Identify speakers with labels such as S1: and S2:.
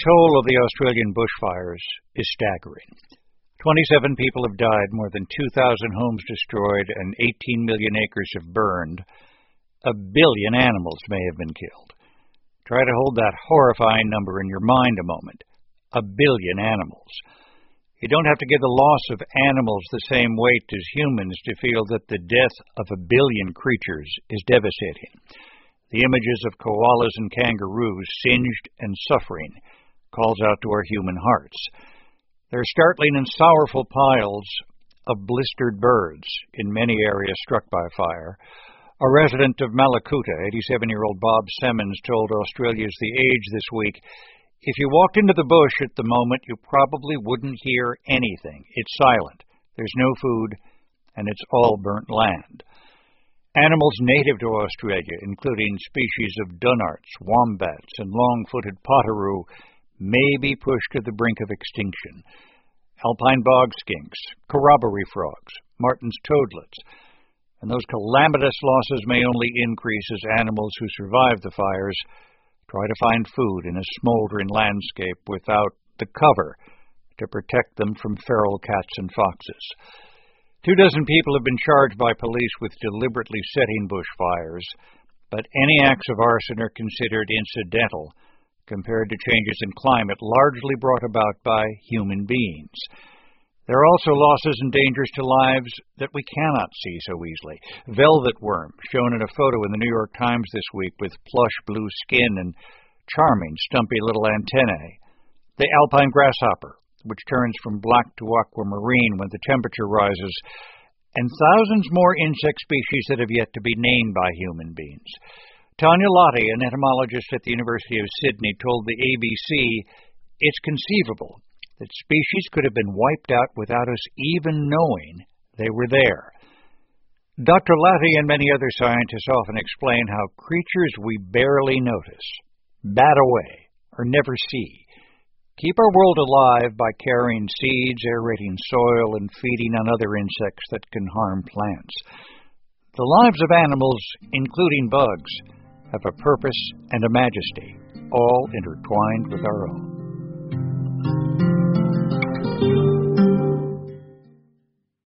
S1: toll of the Australian bushfires is staggering. 27 people have died, more than 2,000 homes destroyed, and 18 million acres have burned. 1 billion animals may have been killed. Try to hold that horrifying number in your mind a moment. 1 billion animals. You don't have to give the loss of animals the same weight as humans to feel that the death of 1 billion creatures is devastating. The images of koalas and kangaroos singed and suffering calls out to our human hearts. There are startling and sorrowful piles of blistered birds in many areas struck by fire. A resident of Malakuta, 87-year-old Bob Simmons, told Australia's The Age this week, "If you walked into the bush at the moment, you probably wouldn't hear anything. It's silent. There's no food, and it's all burnt land." Animals native to Australia, including species of dunarts, wombats, and long-footed potoroo, may be pushed to the brink of extinction. Alpine bog skinks, corroboree frogs, Martin's toadlets, and those calamitous losses may only increase as animals who survive the fires try to find food in a smoldering landscape without the cover to protect them from feral cats and foxes. 24 people have been charged by police with deliberately setting bushfires, but any acts of arson are considered incidental compared to changes in climate largely brought about by human beings. There are also losses and dangers to lives that we cannot see so easily. Velvet worm, shown in a photo in the New York Times this week with plush blue skin and charming stumpy little antennae. The alpine grasshopper, which turns from black to aquamarine when the temperature rises, and thousands more insect species that have yet to be named by human beings. Tanya Lottie, an entomologist at the University of Sydney, told the ABC it's conceivable that species could have been wiped out without us even knowing they were there. Dr. Lottie and many other scientists often explain how creatures we barely notice, bat away, or never see, keep our world alive by carrying seeds, aerating soil, and feeding on other insects that can harm plants. The lives of animals, including bugs, have a purpose and a majesty, all intertwined with our own.